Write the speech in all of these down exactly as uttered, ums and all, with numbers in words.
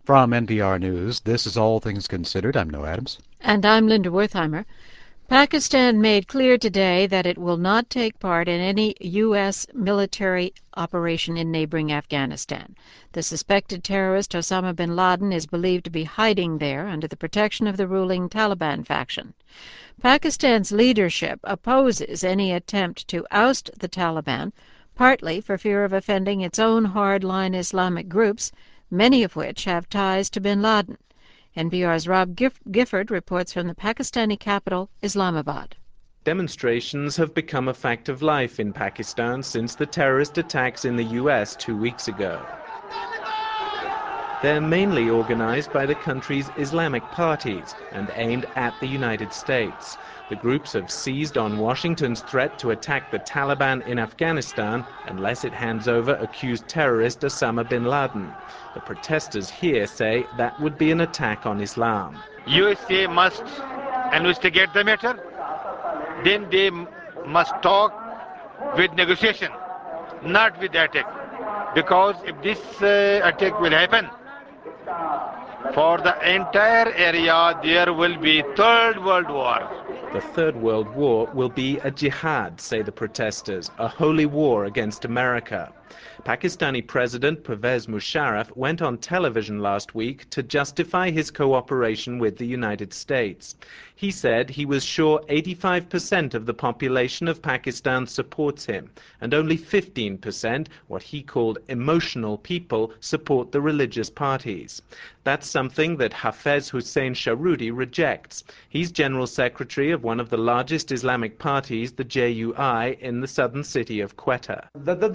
From N P R News, this is All Things Considered. I'm Noah Adams. And I'm Linda Wertheimer. Pakistan made clear today that it will not take part in any U S military operation in neighboring Afghanistan. The suspected terrorist Osama bin Laden is believed to be hiding there under the protection of the ruling Taliban faction. Pakistan's leadership opposes any attempt to oust the Taliban, partly for fear of offending its own hardline Islamic groups, many of which have ties to bin Laden. N P R's Rob Gifford reports from the Pakistani capital, Islamabad. Demonstrations have become a fact of life in Pakistan since the terrorist attacks in the U S two weeks ago. They're mainly organized by the country's Islamic parties and aimed at the United States. The groups have seized on Washington's threat to attack the Taliban in Afghanistan unless it hands over accused terrorist Osama bin Laden. The protesters here say that would be an attack on Islam. U S A must investigate the matter. Then they must talk with negotiation, not with attack. Because if this uh, attack will happen, for the entire area there will be Third World War. The Third World War will be a jihad, say the protesters, a holy war against America. Pakistani President Pervez Musharraf went on television last week to justify his cooperation with the United States. He said he was sure eighty-five percent of the population of Pakistan supports him, and only fifteen percent, what he called emotional people, support the religious parties. That's something that Hafez Hussain Sharudi rejects. He's General Secretary of one of the largest Islamic parties, the J U I, in the southern city of Quetta.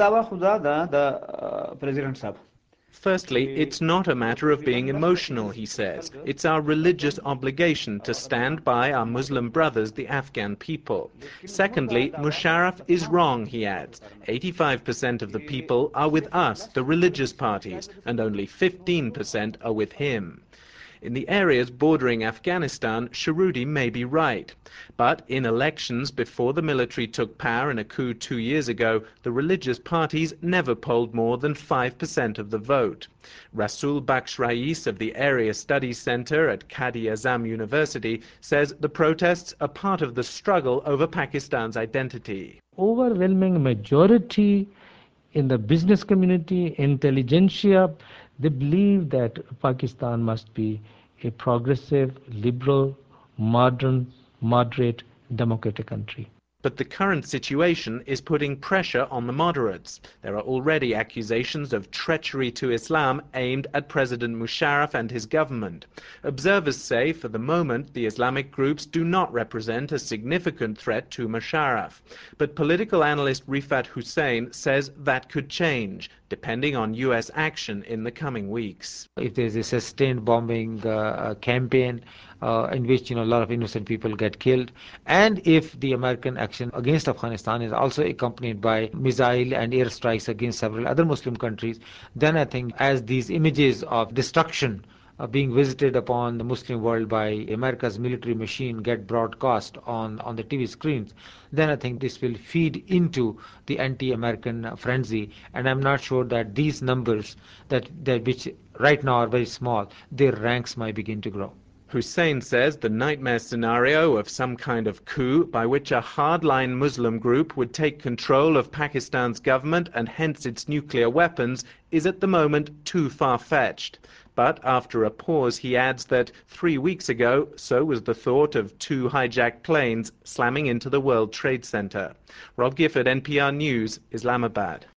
Firstly, it's not a matter of being emotional, he says. It's our religious obligation to stand by our Muslim brothers, the Afghan people. Secondly, Musharraf is wrong, he adds. eighty-five percent of the people are with us, the religious parties, and only fifteen percent are with him. In the areas bordering Afghanistan, Sharudi may be right. But in elections before the military took power in a coup two years ago, the religious parties never polled more than five percent of the vote. Rasul Bakhsh Rais of the Area Studies Center at Quaid-e-Azam University says the protests are part of the struggle over Pakistan's identity. Overwhelming majority in the business community, intelligentsia, they believe that Pakistan must be a progressive, liberal, modern, moderate, democratic country. But the current situation is putting pressure on the moderates. There are already accusations of treachery to Islam aimed at President Musharraf and his government. Observers say for the moment the Islamic groups do not represent a significant threat to Musharraf. But political analyst Rifat Hussain says that could change, depending on U S action in the coming weeks. If there is a sustained bombing uh, campaign uh, in which you know a lot of innocent people get killed, and if the American action against Afghanistan is also accompanied by missile and airstrikes against several other Muslim countries, then I think as these images of destruction Uh, being visited upon the Muslim world by America's military machine get broadcast on, on the T V screens, then I think this will feed into the anti-American frenzy. And I'm not sure that these numbers, that, that which right now are very small, their ranks might begin to grow. Hussain says the nightmare scenario of some kind of coup by which a hardline Muslim group would take control of Pakistan's government and hence its nuclear weapons is at the moment too far-fetched. But after a pause, he adds that three weeks ago, so was the thought of two hijacked planes slamming into the World Trade Center. Rob Gifford, N P R News, Islamabad.